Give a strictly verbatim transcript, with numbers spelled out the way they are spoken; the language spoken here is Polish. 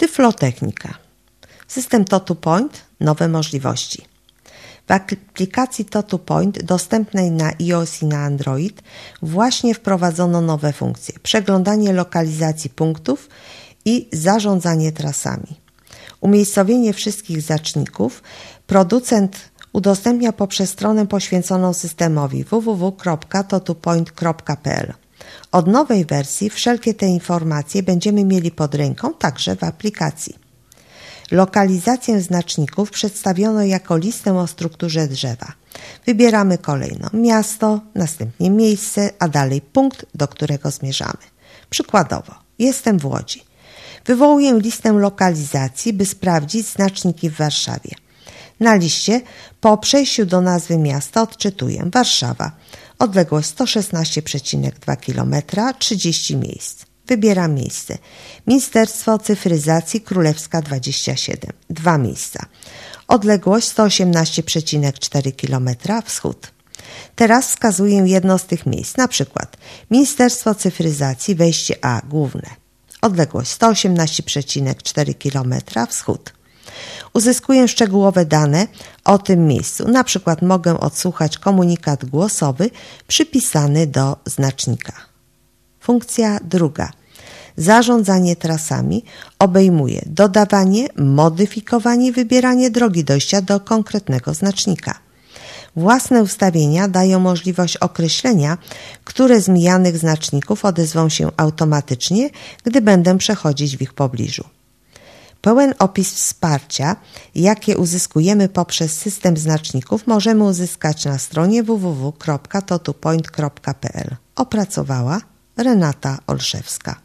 Tyflotechnika. System ToToPoint – nowe możliwości. W aplikacji ToToPoint dostępnej na iOS i na Android właśnie wprowadzono nowe funkcje: przeglądanie lokalizacji punktów i zarządzanie trasami. Umiejscowienie wszystkich znaczników producent udostępnia poprzez stronę poświęconą systemowi w w w kropka totopoint kropka p l. Od nowej wersji wszelkie te informacje będziemy mieli pod ręką także w aplikacji. Lokalizację znaczników przedstawiono jako listę o strukturze drzewa. Wybieramy kolejno miasto, następnie miejsce, a dalej punkt, do którego zmierzamy. Przykładowo, jestem w Łodzi. Wywołuję listę lokalizacji, by sprawdzić znaczniki w Warszawie. Na liście po przejściu do nazwy miasta odczytuję: Warszawa, odległość sto szesnaście przecinek dwa kilometra, trzydzieści miejsc. Wybieram miejsce. Ministerstwo Cyfryzacji Królewska dwadzieścia siedem, dwa miejsca. Odległość sto osiemnaście przecinek cztery kilometra, wschód. Teraz wskazuję jedno z tych miejsc, na przykład Ministerstwo Cyfryzacji, wejście A, główne. Odległość sto osiemnaście przecinek cztery kilometra, wschód. Uzyskuję szczegółowe dane o tym miejscu. Na przykład mogę odsłuchać komunikat głosowy przypisany do znacznika. Funkcja druga. Zarządzanie trasami obejmuje dodawanie, modyfikowanie i wybieranie drogi dojścia do konkretnego znacznika. Własne ustawienia dają możliwość określenia, które z mijanych znaczników odezwą się automatycznie, gdy będę przechodzić w ich pobliżu. Pełen opis wsparcia, jakie uzyskujemy poprzez system znaczników, możemy uzyskać na stronie w w w kropka totopoint kropka p l. Opracowała Renata Olszewska.